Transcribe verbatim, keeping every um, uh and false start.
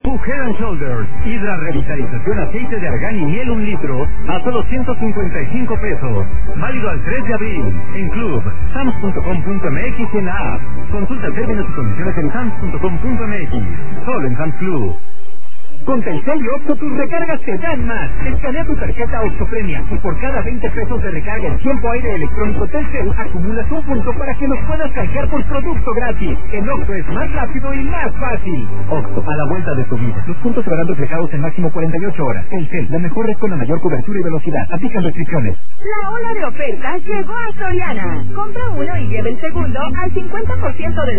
Head and Shoulders, Hidra Revitalización Aceite de Argán y Miel un litro a solo ciento cincuenta y cinco pesos. Válido al tres de abril en Club, sams punto com punto m x y en la app. Consulta términos y condiciones en sams punto com punto m x. Solo en Sam's Club. Con Telcel y Oxxo tus recargas te dan más. Escanea tu tarjeta Oxxo Premia y por cada veinte pesos de recarga en tiempo aire electrónico Telcel acumulas un punto para que los puedas canjear por producto gratis. En Oxxo es más rápido y más fácil. Oxxo, a la vuelta de tu vida. Los puntos se verán reflejados en máximo cuarenta y ocho horas. Telcel, la mejor red con la mayor cobertura y velocidad. Aplican restricciones. La ola de ofertas llegó a Soriana. Compra uno y lleva el segundo al cincuenta por ciento de